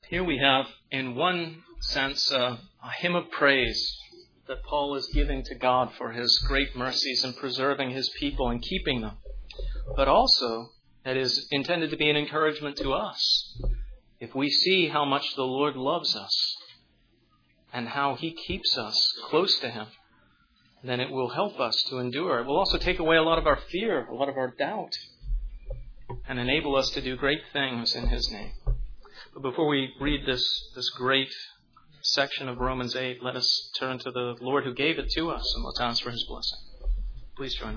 Here we have, in one sense, a hymn of praise that Paul is giving to God for his great mercies in preserving his people and keeping them. But also, it is intended to be an encouragement to us. If we see how much the Lord loves us and how he keeps us close to him, then it will help us to endure. It will also take away a lot of our fear, a lot of our doubt, and enable us to do great things in his name. But before we read this great section of Romans 8, let us turn to the Lord who gave it to us, and let's ask for his blessing. Please join me.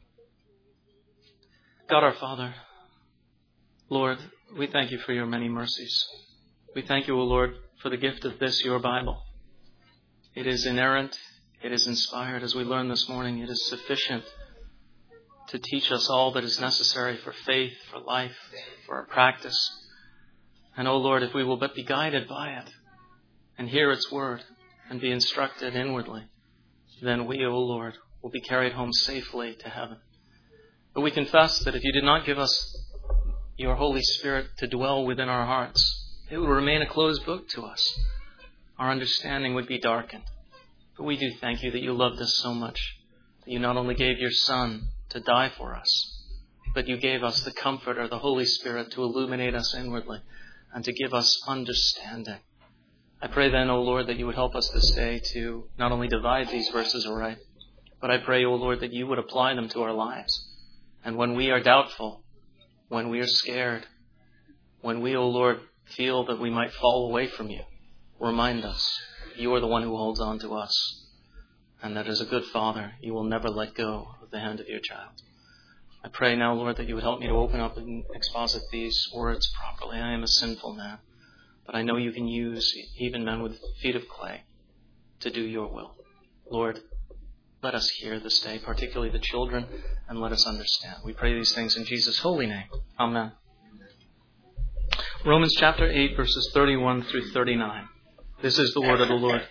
God our Father, Lord, we thank you for your many mercies. We thank you, O Lord, for the gift of this, your Bible. It is inerrant, it is inspired, as we learned this morning. It is sufficient to teach us all that is necessary for faith, for life, for our practice. And, O Lord, if we will but be guided by it and hear its word and be instructed inwardly, then we, O Lord, will be carried home safely to heaven. But we confess that if you did not give us your Holy Spirit to dwell within our hearts, it would remain a closed book to us. Our understanding would be darkened. But we do thank you that you loved us so much, that you not only gave your Son to die for us, but you gave us the Comforter, the Holy Spirit, to illuminate us inwardly and to give us understanding. I pray then, O Lord, that you would help us this day to not only divide these verses aright, but I pray, O Lord, that you would apply them to our lives. And when we are doubtful, when we are scared, when we, O Lord, feel that we might fall away from you, remind us you are the one who holds on to us, and that as a good father, you will never let go of the hand of your child. I pray now, Lord, that you would help me to open up and exposit these words properly. I am a sinful man, but I know you can use even men with feet of clay to do your will. Lord, let us hear this day, particularly the children, and let us understand. We pray these things in Jesus' holy name. Amen. Romans chapter 8, verses 31 through 39. This is the word of the Lord.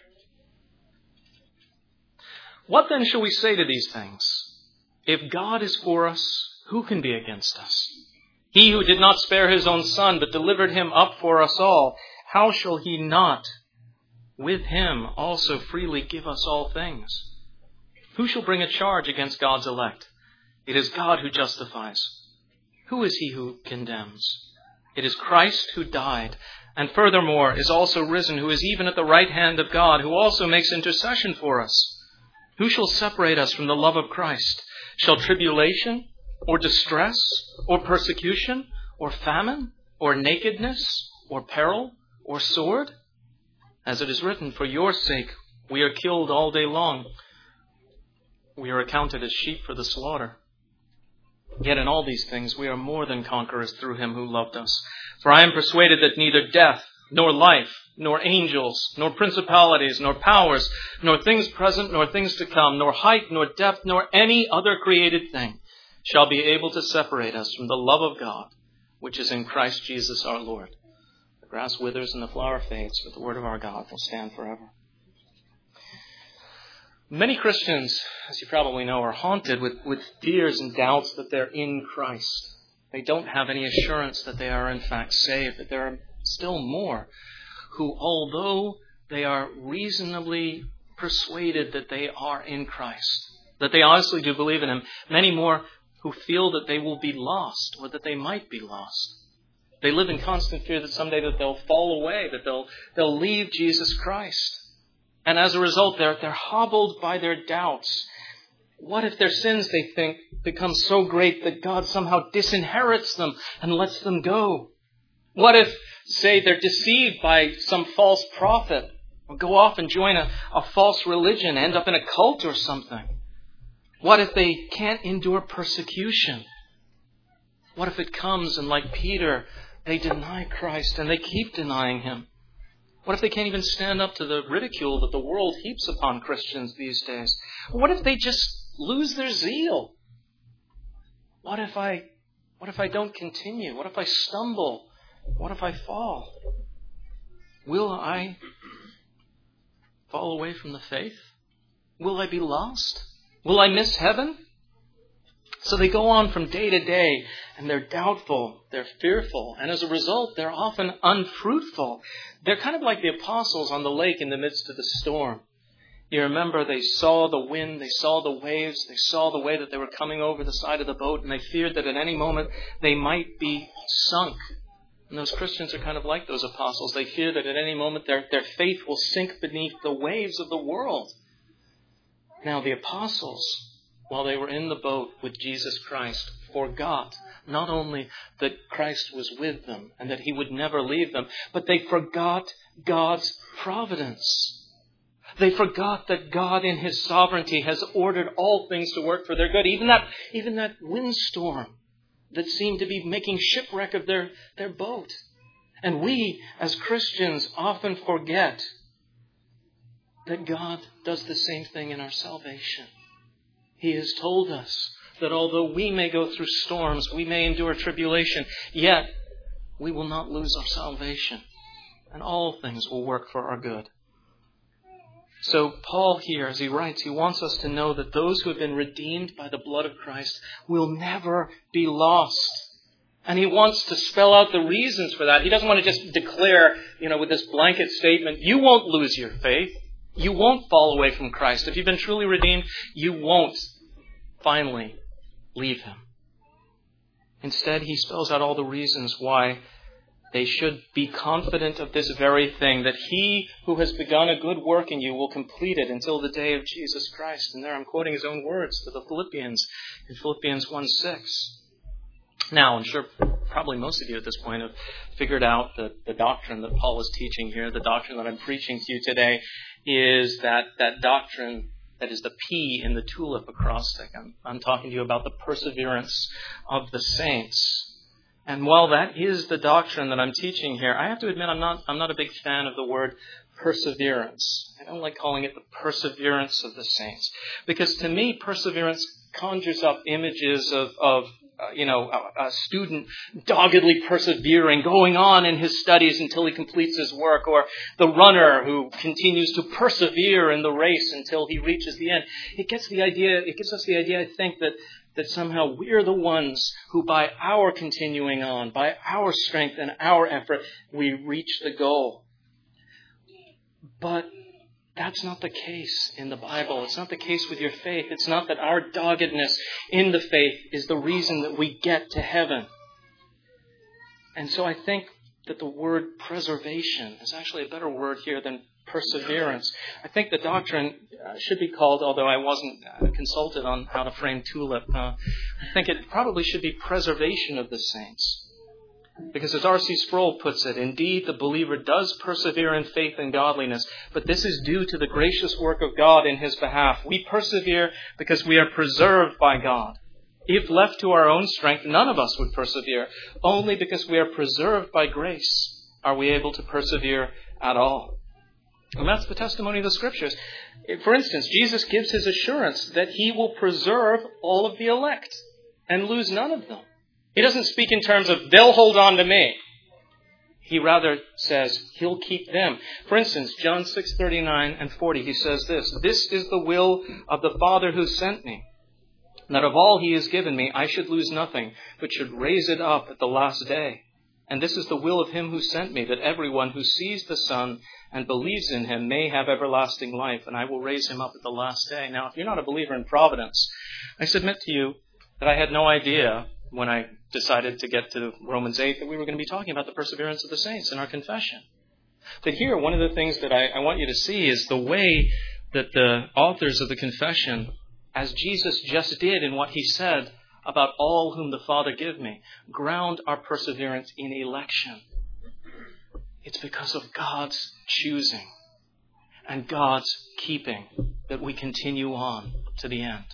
What then shall we say to these things? If God is for us, who can be against us? He who did not spare his own Son, but delivered him up for us all, how shall he not with him also freely give us all things? Who shall bring a charge against God's elect? It is God who justifies. Who is he who condemns? It is Christ who died, and furthermore is also risen, who is even at the right hand of God, who also makes intercession for us. Who shall separate us from the love of Christ? Shall tribulation, or distress, or persecution, or famine, or nakedness, or peril, or sword? As it is written, for your sake we are killed all day long. We are accounted as sheep for the slaughter. Yet in all these things we are more than conquerors through him who loved us. For I am persuaded that neither death, nor life, nor angels, nor principalities, nor powers, nor things present, nor things to come, nor height, nor depth, nor any other created thing shall be able to separate us from the love of God, which is in Christ Jesus our Lord. The grass withers and the flower fades, but the word of our God will stand forever. Many Christians, as you probably know, are haunted with fears and doubts that they're in Christ. They don't have any assurance that they are in fact saved, but there are still more who, although they are reasonably persuaded that they are in Christ, that they honestly do believe in him, many more who feel that they will be lost or that they might be lost. They live in constant fear that someday that they'll fall away, that they'll leave Jesus Christ. And as a result, they're hobbled by their doubts. What if their sins, they think, become so great that God somehow disinherits them and lets them go? What if, say, they're deceived by some false prophet, or go off and join a false religion, end up in a cult or something? What if they can't endure persecution? What if it comes and, like Peter, they deny Christ and they keep denying him? What if they can't even stand up to the ridicule that the world heaps upon Christians these days? What if they just lose their zeal? What if I don't continue? What if I stumble? What if I fall? Will I fall away from the faith? Will I be lost? Will I miss heaven? So they go on from day to day, and they're doubtful, they're fearful, and as a result, they're often unfruitful. They're kind of like the apostles on the lake in the midst of the storm. You remember they saw the wind, they saw the waves, they saw the way that they were coming over the side of the boat, and they feared that at any moment they might be sunk. And those Christians are kind of like those apostles. They fear that at any moment their faith will sink beneath the waves of the world. Now the apostles, while they were in the boat with Jesus Christ, forgot not only that Christ was with them and that He would never leave them, but they forgot God's providence. They forgot that God in His sovereignty has ordered all things to work for their good. Even that windstorm that seemed to be making shipwreck of their boat. And we, as Christians, often forget that God does the same thing in our salvation. He has told us that although we may go through storms, we may endure tribulation, yet we will not lose our salvation. And all things will work for our good. So Paul here, as he writes, he wants us to know that those who have been redeemed by the blood of Christ will never be lost. And he wants to spell out the reasons for that. He doesn't want to just declare, with this blanket statement, you won't lose your faith. You won't fall away from Christ. If you've been truly redeemed, you won't finally leave Him. Instead, he spells out all the reasons why they should be confident of this very thing, that He who has begun a good work in you will complete it until the day of Jesus Christ. And there I'm quoting his own words to the Philippians in Philippians 1:6. Now, I'm sure probably most of you at this point have figured out that the doctrine that Paul is teaching here, the doctrine that I'm preaching to you today, is that doctrine that is the P in the tulip acrostic. I'm talking to you about the perseverance of the saints. And while that is the doctrine that I'm teaching here, I have to admit I'm not a big fan of the word perseverance. I don't like calling it the perseverance of the saints. Because to me, perseverance conjures up images of a student doggedly persevering, going on in his studies until he completes his work, or the runner who continues to persevere in the race until he reaches the end. It gives us the idea, I think, that somehow we're the ones who, by our continuing on, by our strength and our effort, we reach the goal. But that's not the case in the Bible. It's not the case with your faith. It's not that our doggedness in the faith is the reason that we get to heaven. And so I think that the word preservation is actually a better word here than perseverance. I think the doctrine should be called, although I wasn't consulted on how to frame tulip, I think it probably should be preservation of the saints. Because as R.C. Sproul puts it, indeed the believer does persevere in faith and godliness, but this is due to the gracious work of God in His behalf. We persevere because we are preserved by God. If left to our own strength, none of us would persevere. Only because we are preserved by grace are we able to persevere at all. And that's the testimony of the Scriptures. For instance, Jesus gives His assurance that He will preserve all of the elect and lose none of them. He doesn't speak in terms of, they'll hold on to me. He rather says, He'll keep them. For instance, John 6:39 and 40, He says this, "This is the will of the Father who sent me, that of all He has given me, I should lose nothing, but should raise it up at the last day. And this is the will of Him who sent me, that everyone who sees the Son and believes in Him may have everlasting life, and I will raise him up at the last day." Now, if you're not a believer in providence, I submit to you that I had no idea when I decided to get to Romans 8 that we were going to be talking about the perseverance of the saints in our confession. But here, one of the things that I want you to see is the way that the authors of the confession, as Jesus just did in what He said about all whom the Father give me, ground our perseverance in election. It's because of God's choosing and God's keeping that we continue on to the end.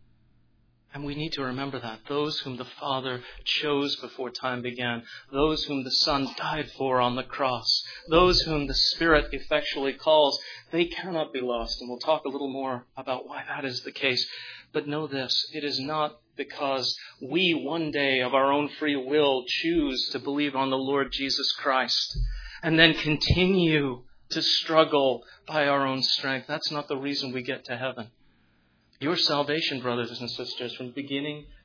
And we need to remember that. Those whom the Father chose before time began, those whom the Son died for on the cross, those whom the Spirit effectually calls, they cannot be lost. And we'll talk a little more about why that is the case. But know this, it is not because we one day of our own free will choose to believe on the Lord Jesus Christ and then continue to struggle by our own strength. That's not the reason we get to heaven. Your salvation, brothers and sisters, from beginning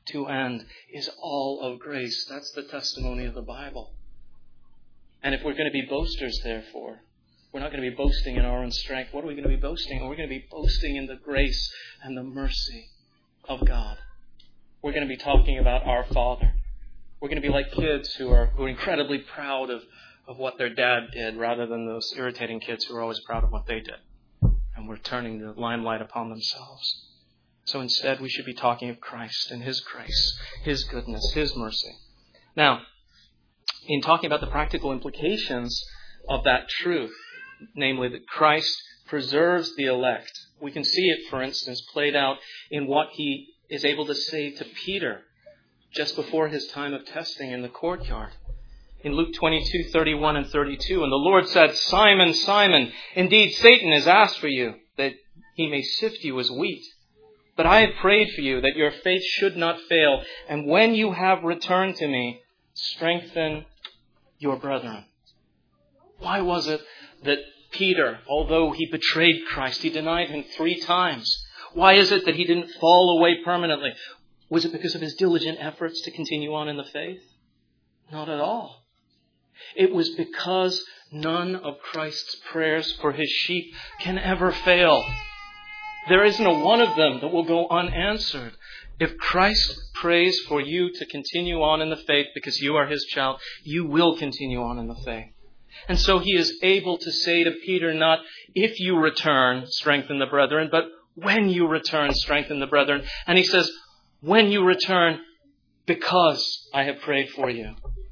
to end is all of grace. That's the testimony of the Bible. And if we're going to be boasters, therefore, we're not going to be boasting in our own strength. What are we going to be boasting? We're going to be boasting in the grace and the mercy of God. We're going to be talking about our Father. We're going to be like kids who are incredibly proud of what their dad did, rather than those irritating kids who are always proud of what they did. And we're turning the limelight upon themselves. So instead, we should be talking of Christ and His grace, His goodness, His mercy. Now, in talking about the practical implications of that truth, namely that Christ preserves the elect, we can see it, for instance, played out in what He is able to say to Peter just before his time of testing in the courtyard. In Luke 22:31 and 32, and the Lord said, "Simon, Simon, indeed Satan has asked for you, that he may sift you as wheat. But I have prayed for you, that your faith should not fail. And when you have returned to me, strengthen your brethren." Why was it that Peter, although he betrayed Christ, he denied Him 3 times? Why is it that he didn't fall away permanently? Was it because of his diligent efforts to continue on in the faith? Not at all. It was because none of Christ's prayers for His sheep can ever fail. There isn't a one of them that will go unanswered. If Christ prays for you to continue on in the faith because you are His child, you will continue on in the faith. And so He is able to say to Peter, not if you return, strengthen the brethren, but when you return, strengthen the brethren. And He says, when you return, because I have prayed for you.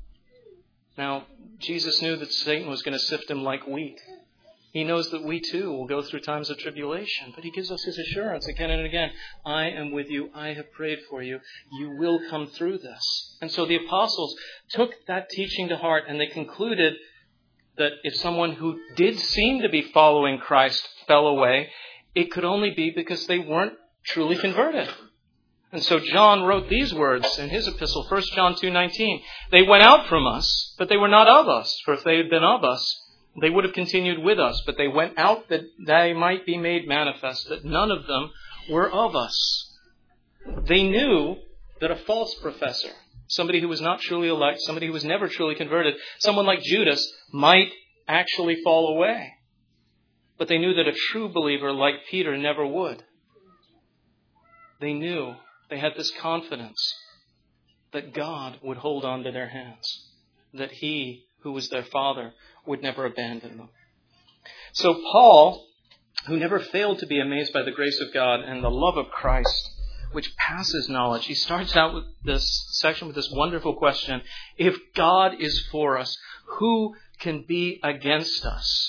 Now, Jesus knew that Satan was going to sift Him like wheat. He knows that we too will go through times of tribulation, but He gives us His assurance again and again. I am with you. I have prayed for you. You will come through this. And so the apostles took that teaching to heart, and they concluded that if someone who did seem to be following Christ fell away, it could only be because they weren't truly converted. And so John wrote these words in his epistle, 1 John 2:19. They went out from us, but they were not of us. For if they had been of us, they would have continued with us. But they went out that they might be made manifest, that none of them were of us. They knew that a false professor, somebody who was not truly elect, somebody who was never truly converted, someone like Judas might actually fall away. But they knew that a true believer like Peter never would. They knew, they had this confidence that God would hold on to their hands, that He, who was their Father, would never abandon them. So Paul, who never failed to be amazed by the grace of God and the love of Christ, which passes knowledge, he starts out with this section with this wonderful question: if God is for us, who can be against us?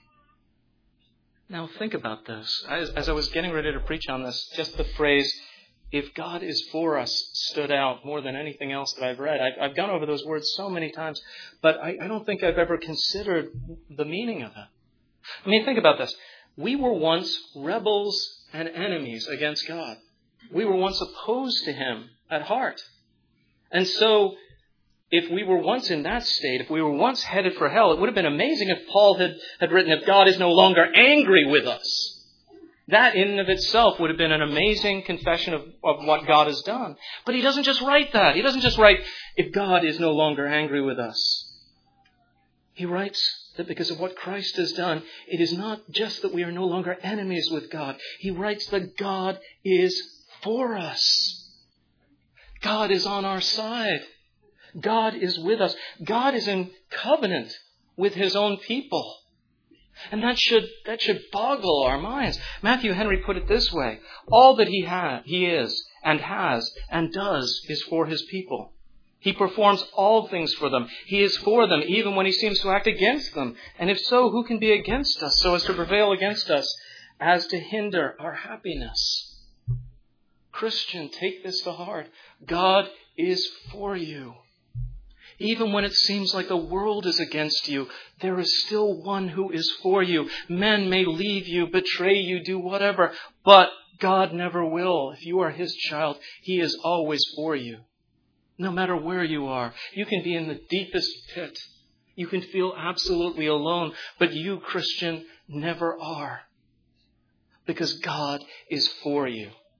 Now think about this. As I was getting ready to preach on this, just the phrase, if God is for us, stood out more than anything else that I've read. I've gone over those words so many times, but I don't think I've ever considered the meaning of it. I mean, think about this. We were once rebels and enemies against God. We were once opposed to Him at heart. And so, if we were once in that state, if we were once headed for hell, it would have been amazing if Paul had written, if God is no longer angry with us. That in and of itself would have been an amazing confession of what God has done. But he doesn't just write that. He doesn't just write, if God is no longer angry with us. He writes that because of what Christ has done, it is not just that we are no longer enemies with God. He writes that God is for us. God is on our side. God is with us. God is in covenant with His own people. And that should boggle our minds. Matthew Henry put it this way: all that He is and has and does is for His people. He performs all things for them. He is for them even when He seems to act against them. And if so, who can be against us so as to prevail against us, as to hinder our happiness? Christian, take this to heart. God is for you. Even when it seems like the world is against you, there is still one who is for you. Men may leave you, betray you, do whatever, but God never will. If you are His child, He is always for you. No matter where you are, you can be in the deepest pit. You can feel absolutely alone, but you, Christian, never are. Because God is for you.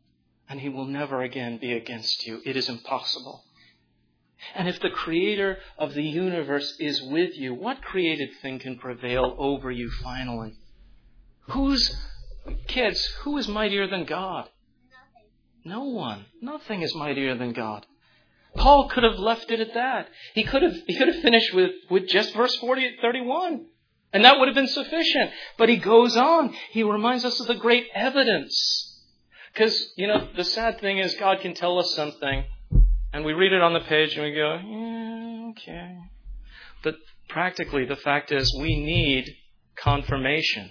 and he will never again be against you. It is impossible. And if the creator of the universe is with you, what created thing can prevail over you finally? Who is mightier than God? No one. Nothing is mightier than God. Paul could have left it at that. He could have finished with just verse 31. And that would have been sufficient. But he goes on. He reminds us of the great evidence. Because, the sad thing is God can tell us something. And we read it on the page and we go, yeah, okay. But practically the fact is we need confirmation.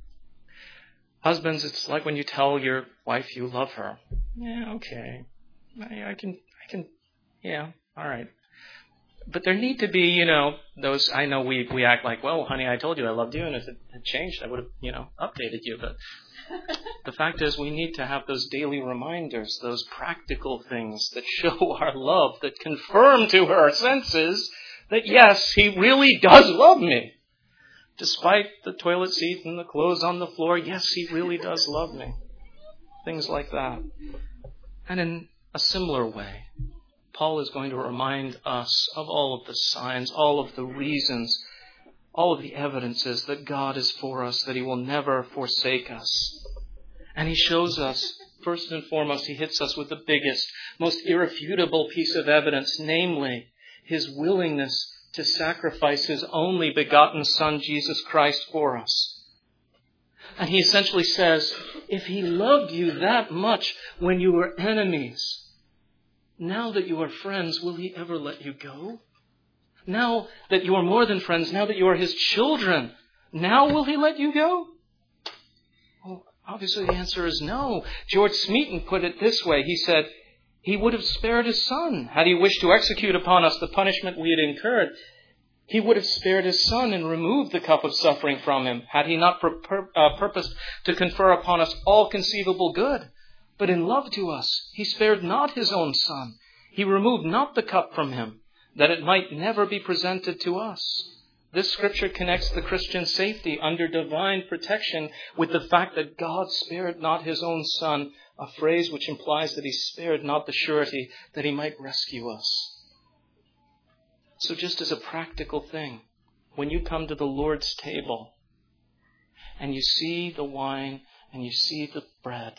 Husbands, it's like when you tell your wife you love her. Yeah, okay. I can, yeah, all right. But there need to be, those, I know we act like, well, honey, I told you I loved you, and if it had changed, I would have, updated you. But the fact is we need to have those daily reminders, those practical things that show our love, that confirm to her senses that, yes, he really does love me. Despite the toilet seat and the clothes on the floor, yes, he really does love me. Things like that. And in a similar way, Paul is going to remind us of all of the signs, all of the reasons, all of the evidences that God is for us, that he will never forsake us. And he shows us, first and foremost, he hits us with the biggest, most irrefutable piece of evidence, namely his willingness to sacrifice his only begotten Son, Jesus Christ, for us. And he essentially says, if he loved you that much when you were enemies, now that you are friends, will he ever let you go? Now that you are more than friends, now that you are his children, now will he let you go? Well, obviously the answer is no. George Smeaton put it this way. He said, he would have spared his Son had he wished to execute upon us the punishment we had incurred. He would have spared his Son and removed the cup of suffering from him had he not purposed to confer upon us all conceivable good. But in love to us, he spared not his own Son. He removed not the cup from him, that it might never be presented to us. This scripture connects the Christian's safety under divine protection with the fact that God spared not his own Son, a phrase which implies that he spared not the surety that he might rescue us. So just as a practical thing, when you come to the Lord's table and you see the wine and you see the bread,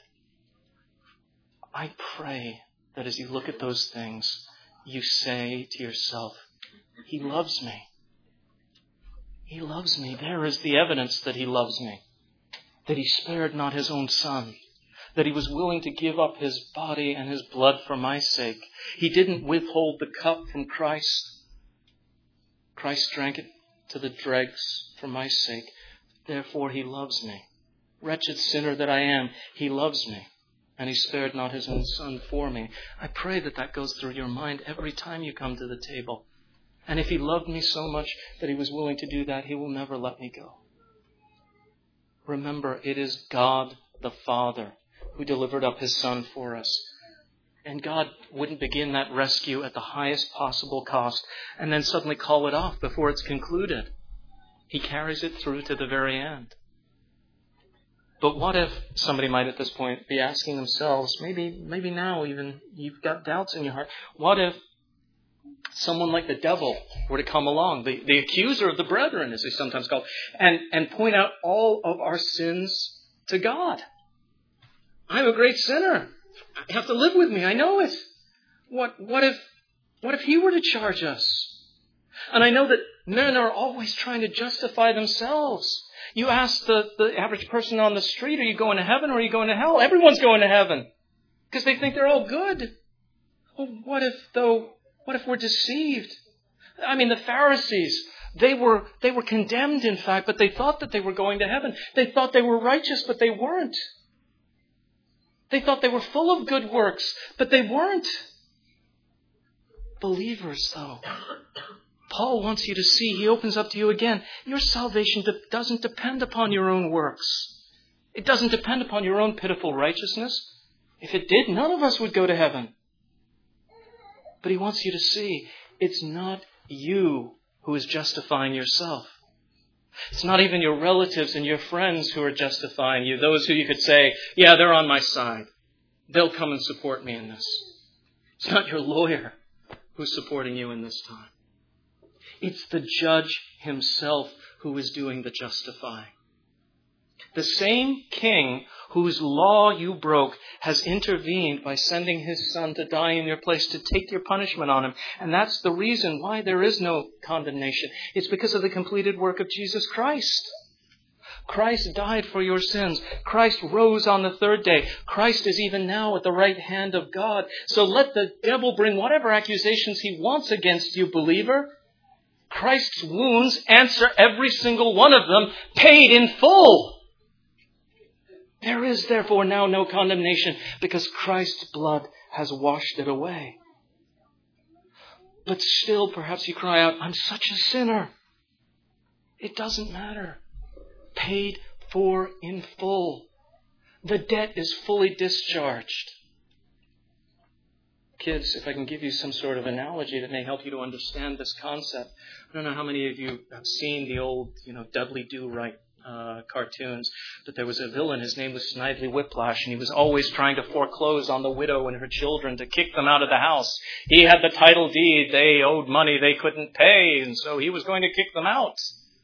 I pray that as you look at those things, you say to yourself, he loves me. He loves me. There is the evidence that he loves me. That he spared not his own Son. That he was willing to give up his body and his blood for my sake. He didn't withhold the cup from Christ. Christ drank it to the dregs for my sake. Therefore he loves me. Wretched sinner that I am, he loves me. And he spared not his own Son for me. I pray that that goes through your mind every time you come to the table. And if he loved me so much that he was willing to do that, he will never let me go. Remember, it is God the Father who delivered up his Son for us. And God wouldn't begin that rescue at the highest possible cost and then suddenly call it off before it's concluded. He carries it through to the very end. But what if somebody might at this point be asking themselves, maybe now even you've got doubts in your heart, what if someone like the devil were to come along, the accuser of the brethren, as he's sometimes called, and point out all of our sins to God? I'm a great sinner. You have to live with me. I know it. What if he were to charge us? And I know that men are always trying to justify themselves. You ask the average person on the street, are you going to heaven or are you going to hell? Everyone's going to heaven because they think they're all good. Well, what if we're deceived? I mean, the Pharisees, they were condemned, in fact, but they thought that they were going to heaven. They thought they were righteous, but they weren't. They thought they were full of good works, but they weren't. Believers, though, Paul wants you to see, he opens up to you again, your salvation doesn't depend upon your own works. It doesn't depend upon your own pitiful righteousness. If it did, none of us would go to heaven. But he wants you to see, it's not you who is justifying yourself. It's not even your relatives and your friends who are justifying you, those who you could say, yeah, they're on my side. they'll come and support me in this. It's not your lawyer who's supporting you in this time. It's the judge himself who is doing the justifying. The same king whose law you broke has intervened by sending his son to die in your place to take your punishment on him. And that's the reason why there is no condemnation. It's because of the completed work of Jesus Christ. Christ died for your sins. Christ rose on the third day. Christ is even now at the right hand of God. So let the devil bring whatever accusations he wants against you, believer. Christ's wounds answer every single one of them, paid in full. There is therefore now no condemnation because Christ's blood has washed it away. But still, perhaps you cry out, I'm such a sinner. It doesn't matter. Paid for in full. The debt is fully discharged. Kids, if I can give you some sort of analogy that may help you to understand this concept. I don't know how many of you have seen the old, Dudley Do-Right cartoons, but there was a villain. His name was Snidely Whiplash, and he was always trying to foreclose on the widow and her children to kick them out of the house. He had the title deed. They owed money they couldn't pay, and so he was going to kick them out.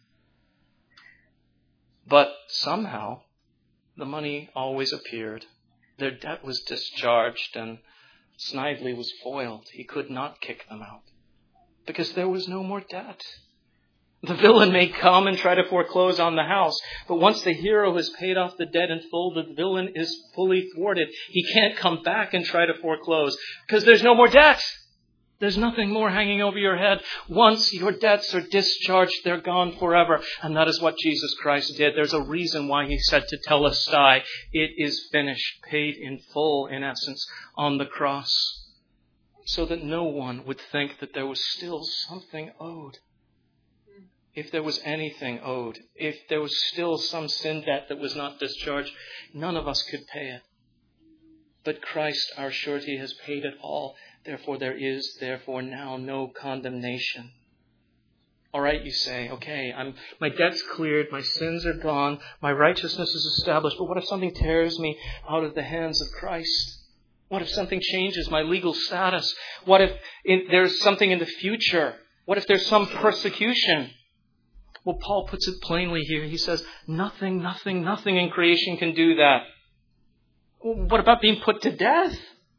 But somehow, the money always appeared. Their debt was discharged, and Snidely was foiled. He could not kick them out because there was no more debt. The villain may come and try to foreclose on the house, but once the hero has paid off the debt in full, the villain is fully thwarted. He can't come back and try to foreclose because there's no more debt. There's nothing more hanging over your head. Once your debts are discharged, they're gone forever. And that is what Jesus Christ did. There's a reason why he said to Telestai, it is finished, paid in full, in essence, on the cross, so that no one would think that there was still something owed. If there was anything owed, if there was still some sin debt that was not discharged, none of us could pay it. But Christ, our surety, has paid it all. Therefore, there is, now no condemnation. All right, you say, okay, my debt's cleared, my sins are gone, my righteousness is established, but what if something tears me out of the hands of Christ? What if something changes my legal status? What if there's something in the future? What if there's some persecution? Well, Paul puts it plainly here. He says, nothing in creation can do that. Well, what about being put to death?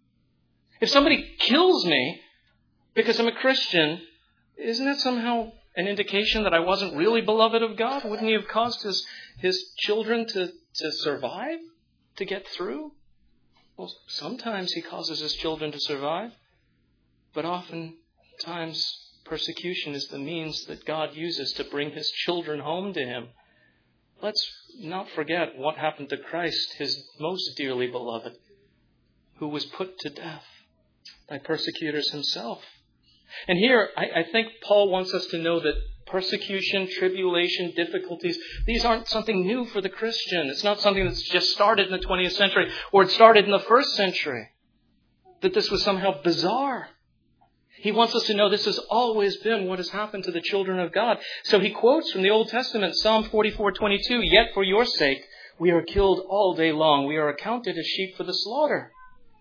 If somebody kills me because I'm a Christian, isn't that somehow an indication that I wasn't really beloved of God? Wouldn't he have caused his children to survive, to get through? Well, sometimes he causes his children to survive, but oftentimes persecution is the means that God uses to bring his children home to him. Let's not forget what happened to Christ, his most dearly beloved, who was put to death by persecutors himself. And here, I think Paul wants us to know that persecution, tribulation, difficulties, these aren't something new for the Christian. It's not something that's just started in the 20th century or it started in the first century. That this was somehow bizarre. He wants us to know this has always been what has happened to the children of God. So he quotes from the Old Testament, Psalm 44:22, "Yet for your sake we are killed all day long. We are accounted as sheep for the slaughter."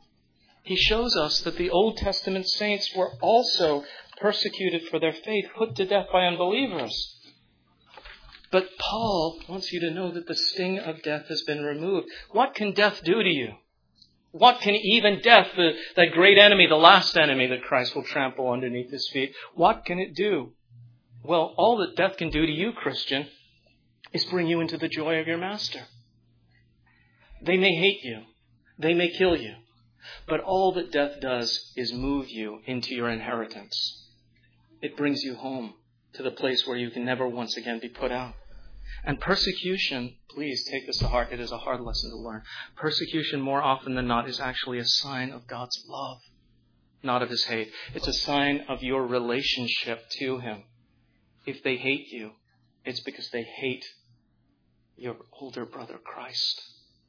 He shows us that the Old Testament saints were also persecuted for their faith, put to death by unbelievers. But Paul wants you to know that the sting of death has been removed. What can death do to you? What can even death, that great enemy, the last enemy that Christ will trample underneath his feet, what can it do? Well, all that death can do to you, Christian, is bring you into the joy of your master. They may hate you. They may kill you. But all that death does is move you into your inheritance. It brings you home to the place where you can never once again be put out. And persecution, please take this to heart. It is a hard lesson to learn. Persecution, more often than not, is actually a sign of God's love, not of his hate. It's a sign of your relationship to him. If they hate you, it's because they hate your older brother, Christ.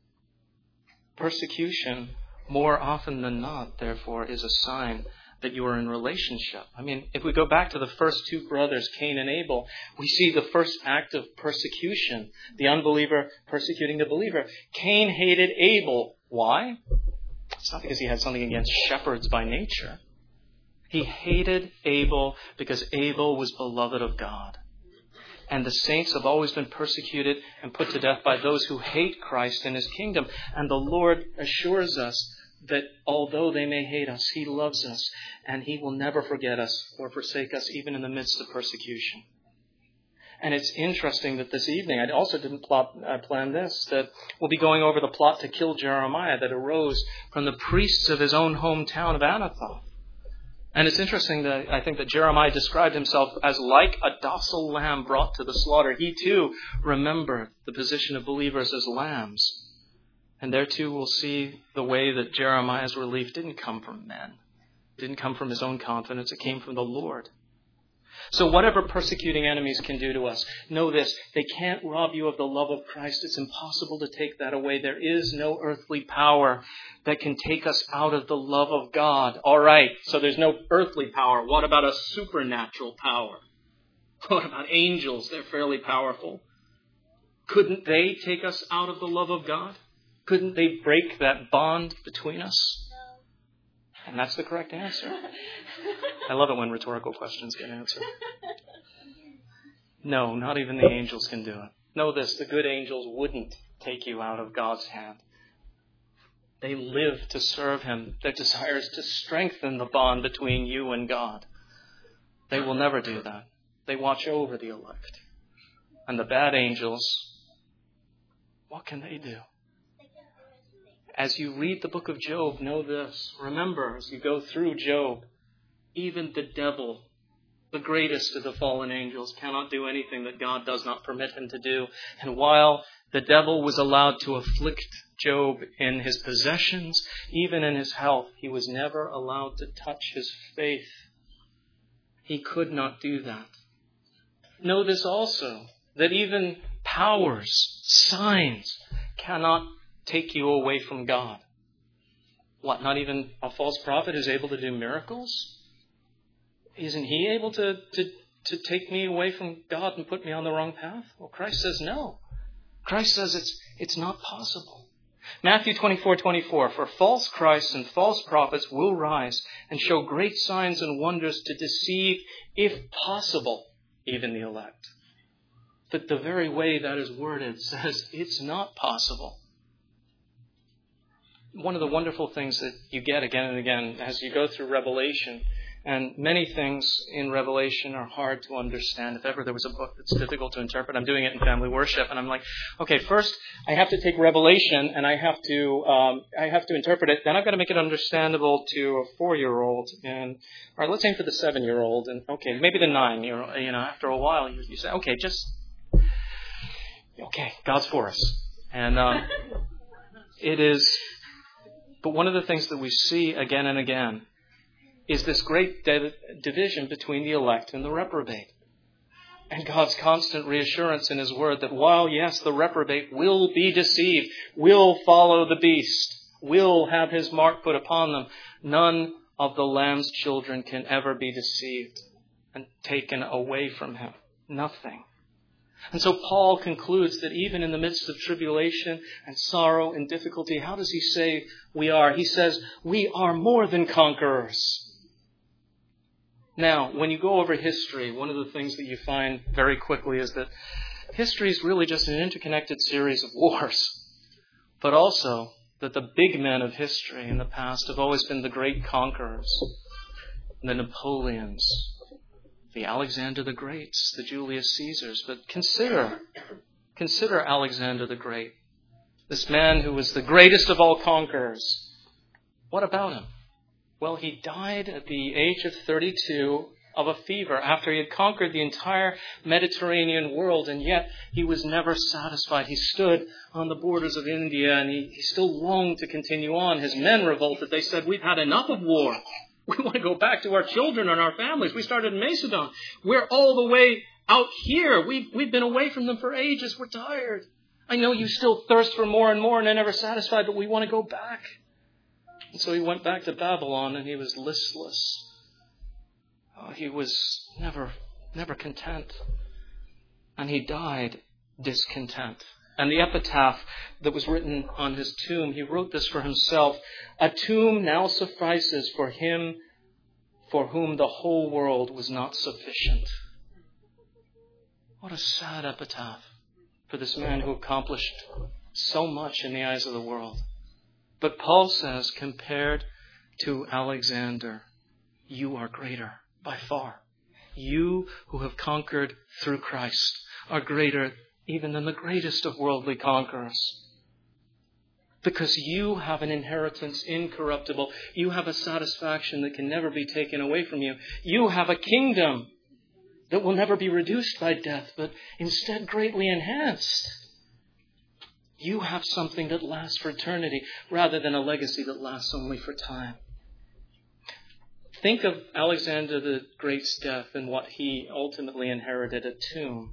Persecution, more often than not, therefore, is a sign that you are in relationship. I mean, if we go back to the first two brothers, Cain and Abel, we see the first act of persecution, the unbeliever persecuting the believer. Cain hated Abel. Why? It's not because he had something against shepherds by nature. He hated Abel because Abel was beloved of God. And the saints have always been persecuted and put to death by those who hate Christ and his kingdom. And the Lord assures us that although they may hate us, he loves us, and he will never forget us or forsake us, even in the midst of persecution. And it's interesting that this evening, I also didn't plan this, that we'll be going over the plot to kill Jeremiah that arose from the priests of his own hometown of Anathoth. And it's interesting that I think that Jeremiah described himself as like a docile lamb brought to the slaughter. He too remembered the position of believers as lambs. And there too we'll see the way that Jeremiah's relief didn't come from men. It didn't come from his own confidence. It came from the Lord. So whatever persecuting enemies can do to us, know this, they can't rob you of the love of Christ. It's impossible to take that away. There is no earthly power that can take us out of the love of God. All right, so there's no earthly power. What about a supernatural power? What about angels? They're fairly powerful. Couldn't they take us out of the love of God? Couldn't they break that bond between us? And that's the correct answer. I love it when rhetorical questions get answered. No, not even the angels can do it. Know this, the good angels wouldn't take you out of God's hand. They live to serve him. Their desire is to strengthen the bond between you and God. They will never do that. They watch over the elect. And the bad angels, what can they do? As you read the book of Job, know this. Remember, as you go through Job, even the devil, the greatest of the fallen angels, cannot do anything that God does not permit him to do. And while the devil was allowed to afflict Job in his possessions, even in his health, he was never allowed to touch his faith. He could not do that. Know this also, that even powers, signs, cannot take you away from God. What, not even a false prophet is able to do miracles? Isn't he able to take me away from God and put me on the wrong path? Well, Christ says no. Christ says it's not possible. Matthew 24:24, for false Christs and false prophets will rise and show great signs and wonders to deceive, if possible, even the elect. But the very way that is worded says it's not possible. One of the wonderful things that you get again and again as you go through Revelation, and many things in Revelation are hard to understand. If ever there was a book that's difficult to interpret, I'm doing it in family worship, and I'm like, okay, first I have to take Revelation and I have to interpret it. Then I've got to make it understandable to a 4-year-old, and all right, let's aim for the 7-year-old, and okay, maybe the 9-year-old. After a while, you say, okay, God's for us, and it is. But one of the things that we see again and again is this great division between the elect and the reprobate. And God's constant reassurance in his word that while, yes, the reprobate will be deceived, will follow the beast, will have his mark put upon them, none of the Lamb's children can ever be deceived and taken away from him. Nothing. And so Paul concludes that even in the midst of tribulation and sorrow and difficulty, how does he say we are? He says, we are more than conquerors. Now, when you go over history, one of the things that you find very quickly is that history is really just an interconnected series of wars, but also that the big men of history in the past have always been the great conquerors, the Napoleons, the Alexander the Greats, the Julius Caesars. But consider Alexander the Great, this man who was the greatest of all conquerors. What about him? Well, he died at the age of 32 of a fever after he had conquered the entire Mediterranean world, and yet he was never satisfied. He stood on the borders of India, and he still longed to continue on. His men revolted. They said, we've had enough of war. We want to go back to our children and our families. We started in Macedon. We're all the way out here. We've been away from them for ages. We're tired. I know you still thirst for more and more and are never satisfied, but we want to go back. And so he went back to Babylon, and he was listless. He was never content. And he died discontent. And the epitaph that was written on his tomb, he wrote this for himself: "A tomb now suffices for him for whom the whole world was not sufficient." What a sad epitaph for this man who accomplished so much in the eyes of the world. But Paul says, compared to Alexander, you are greater by far. You who have conquered through Christ are greater even than the greatest of worldly conquerors. Because you have an inheritance incorruptible. You have a satisfaction that can never be taken away from you. You have a kingdom that will never be reduced by death, but instead greatly enhanced. You have something that lasts for eternity rather than a legacy that lasts only for time. Think of Alexander the Great's death and what he ultimately inherited, a tomb.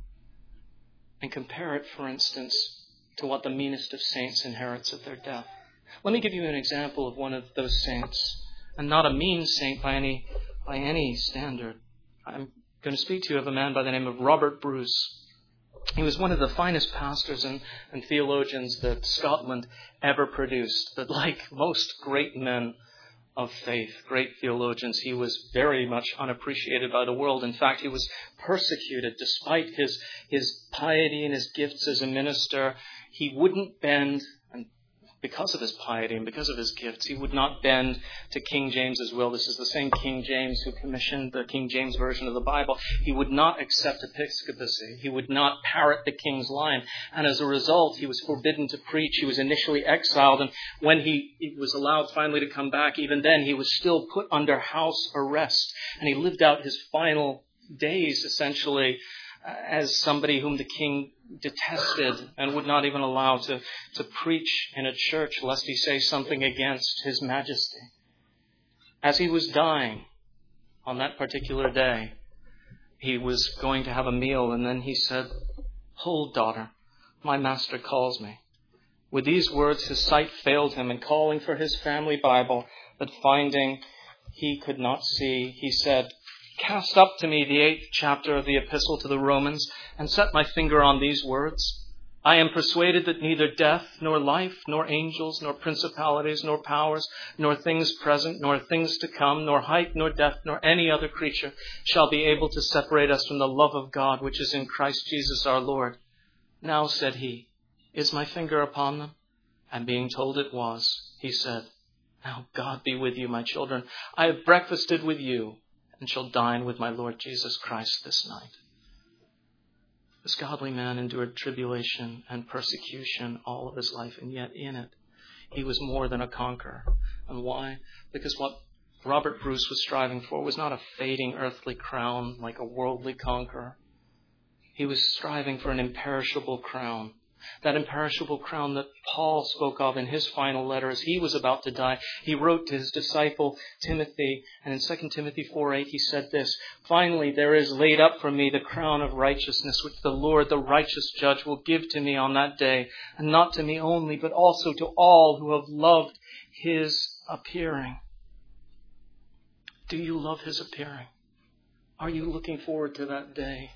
And compare it, for instance, to what the meanest of saints inherits at their death. Let me give you an example of one of those saints, and not a mean saint by any standard. I'm going to speak to you of a man by the name of Robert Bruce. He was one of the finest pastors and theologians that Scotland ever produced. But like most great men of faith, great theologians, he was very much unappreciated by the world. In fact, he was persecuted despite his piety and his gifts as a minister. He wouldn't bend, and because of his piety and because of his gifts, he would not bend to King James's will. This is the same King James who commissioned the King James Version of the Bible. He would not accept episcopacy. He would not parrot the king's line. And as a result, he was forbidden to preach. He was initially exiled. And when he was allowed finally to come back, even then he was still put under house arrest. And he lived out his final days, essentially, as somebody whom the king detested and would not even allow to preach in a church lest he say something against his majesty. As he was dying on that particular day, he was going to have a meal, and then he said, "Hold, daughter, my master calls me." With these words, his sight failed him, and calling for his family Bible, but finding he could not see, he said, "Cast up to me the 8th chapter of the Epistle to the Romans, and set my finger on these words. I am persuaded that neither death, nor life, nor angels, nor principalities, nor powers, nor things present, nor things to come, nor height, nor depth, nor any other creature shall be able to separate us from the love of God, which is in Christ Jesus our Lord." "Now," said he, "is my finger upon them?" And being told it was, he said, "Now God be with you, my children. I have breakfasted with you, and shall dine with my Lord Jesus Christ this night." This godly man endured tribulation and persecution all of his life, and yet in it, he was more than a conqueror. And why? Because what Robert Bruce was striving for was not a fading earthly crown like a worldly conqueror. He was striving for an imperishable crown. That imperishable crown that Paul spoke of in his final letter as he was about to die. He wrote to his disciple Timothy, and in 2 Timothy 4:8 he said this, "Finally there is laid up for me the crown of righteousness, which the Lord, the righteous judge, will give to me on that day, and not to me only, but also to all who have loved his appearing." Do you love his appearing? Are you looking forward to that day?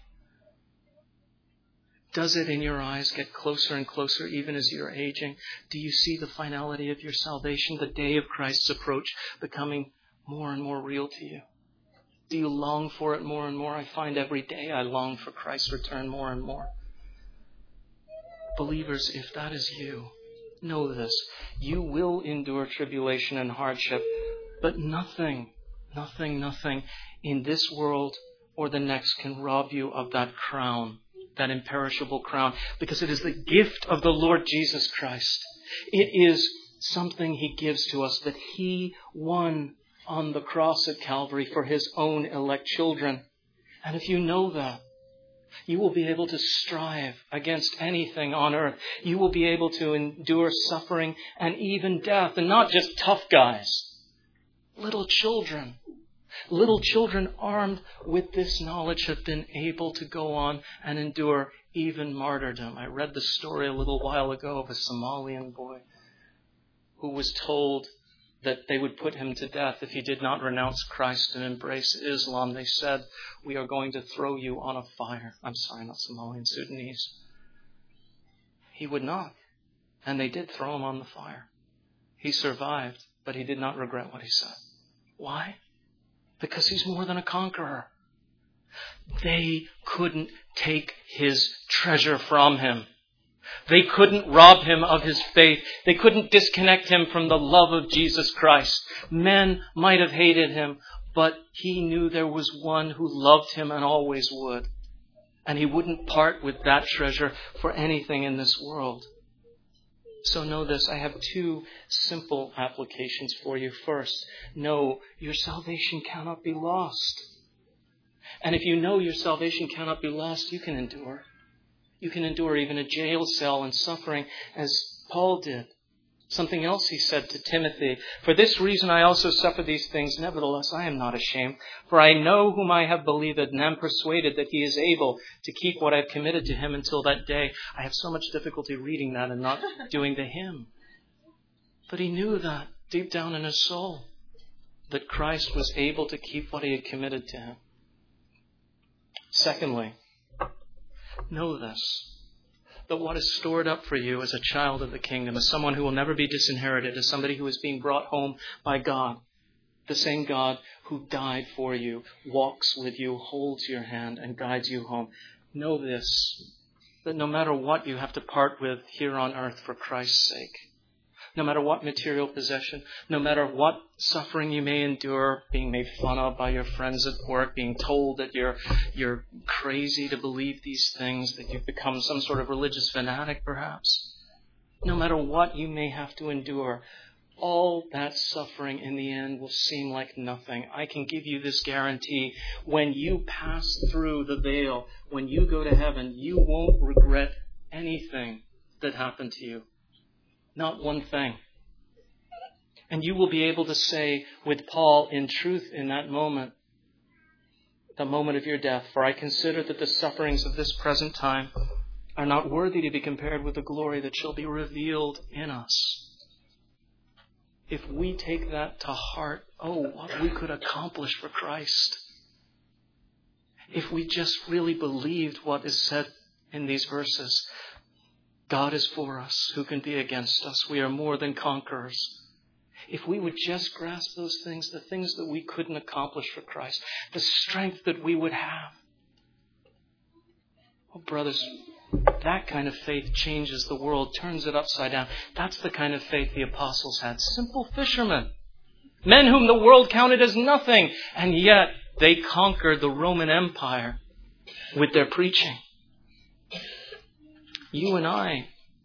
Does it in your eyes get closer and closer even as you're aging? Do you see the finality of your salvation, the day of Christ's approach, becoming more and more real to you? Do you long for it more and more? I find every day I long for Christ's return more and more. Believers, if that is you, know this. You will endure tribulation and hardship, but nothing in this world or the next can rob you of that crown, that imperishable crown, because it is the gift of the Lord Jesus Christ. It is something he gives to us that he won on the cross at Calvary for his own elect children. And if you know that, you will be able to strive against anything on earth. You will be able to endure suffering and even death, and not just tough guys. Little children armed with this knowledge have been able to go on and endure even martyrdom. I read the story a little while ago of a Somalian boy who was told that they would put him to death if he did not renounce Christ and embrace Islam. They said, "We are going to throw you on a fire." I'm sorry, not Somalian, Sudanese. He would not. And they did throw him on the fire. He survived, but he did not regret what he said. Why? Because he's more than a conqueror. They couldn't take his treasure from him. They couldn't rob him of his faith. They couldn't disconnect him from the love of Jesus Christ. Men might have hated him, but he knew there was one who loved him and always would. And he wouldn't part with that treasure for anything in this world. So know this, I have two simple applications for you. First, know your salvation cannot be lost. And if you know your salvation cannot be lost, you can endure. You can endure even a jail cell and suffering as Paul did. Something else he said to Timothy, "For this reason I also suffer these things. Nevertheless, I am not ashamed. For I know whom I have believed and am persuaded that he is able to keep what I have committed to him until that day." I have so much difficulty reading that and not doing the hymn. But he knew that deep down in his soul, that Christ was able to keep what he had committed to him. Secondly, know this, that what is stored up for you as a child of the kingdom, as someone who will never be disinherited, as somebody who is being brought home by God, the same God who died for you, walks with you, holds your hand, and guides you home. Know this, that no matter what you have to part with here on earth for Christ's sake, no matter what material possession, no matter what suffering you may endure, being made fun of by your friends at work, being told that you're crazy to believe these things, that you've become some sort of religious fanatic perhaps. No matter what you may have to endure, all that suffering in the end will seem like nothing. I can give you this guarantee. When you pass through the veil, when you go to heaven, you won't regret anything that happened to you. Not one thing. And you will be able to say with Paul, in truth, in that moment, the moment of your death, "For I consider that the sufferings of this present time are not worthy to be compared with the glory that shall be revealed in us." If we take that to heart, oh, what we could accomplish for Christ. If we just really believed what is said in these verses, God is for us. Who can be against us? We are more than conquerors. If we would just grasp those things, the things that we couldn't accomplish for Christ, the strength that we would have. Oh, brothers, that kind of faith changes the world, turns it upside down. That's the kind of faith the apostles had. Simple fishermen. Men whom the world counted as nothing. And yet they conquered the Roman Empire with their preaching. You and I,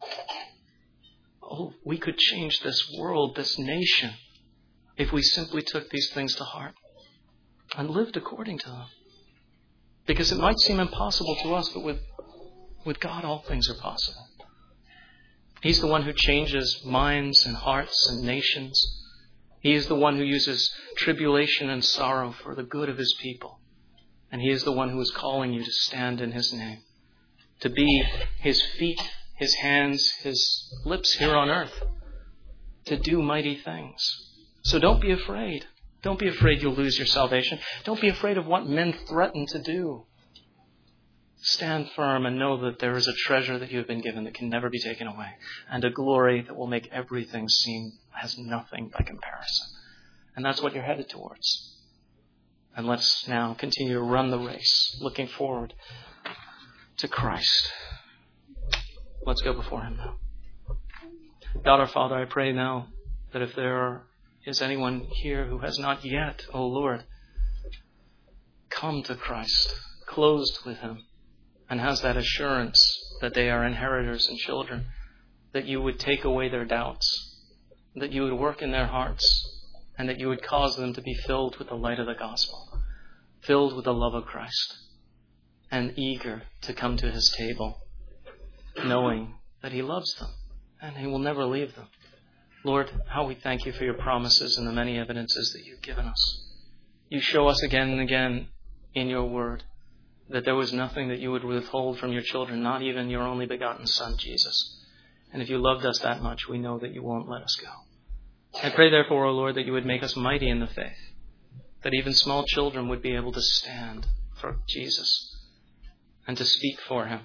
we could change this world, this nation, if we simply took these things to heart and lived according to them. Because it might seem impossible to us, but with God all things are possible. He's the one who changes minds and hearts and nations. He is the one who uses tribulation and sorrow for the good of His people. And He is the one who is calling you to stand in His name, to be His feet, His hands, His lips here on earth, to do mighty things. So don't be afraid. Don't be afraid you'll lose your salvation. Don't be afraid of what men threaten to do. Stand firm and know that there is a treasure that you have been given that can never be taken away, and a glory that will make everything seem as nothing by comparison. And that's what you're headed towards. And let's now continue to run the race, looking forward to Christ. Let's go before Him now. God our Father, I pray now that if there is anyone here who has not yet, O Lord, come to Christ, closed with Him, and has that assurance that they are inheritors and children, that you would take away their doubts, that you would work in their hearts, and that you would cause them to be filled with the light of the gospel, filled with the love of Christ, and eager to come to His table, knowing that He loves them and He will never leave them. Lord, how we thank You for Your promises and the many evidences that You've given us. You show us again and again in Your word that there was nothing that You would withhold from Your children, not even Your only begotten Son, Jesus. And if You loved us that much, we know that You won't let us go. I pray therefore, O Lord, that You would make us mighty in the faith, that even small children would be able to stand for Jesus and to speak for Him,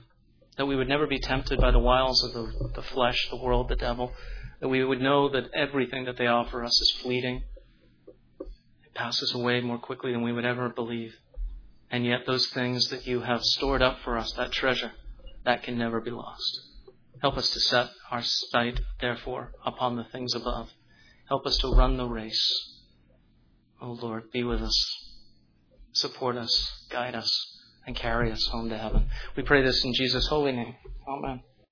that we would never be tempted by the wiles of the flesh, the world, the devil, that we would know that everything that they offer us is fleeting. It passes away more quickly than we would ever believe. And yet those things that you have stored up for us, that treasure, that can never be lost. Help us to set our sight, therefore, upon the things above. Help us to run the race. Oh Lord, be with us. Support us, guide us, and carry us home to heaven. We pray this in Jesus' holy name. Amen.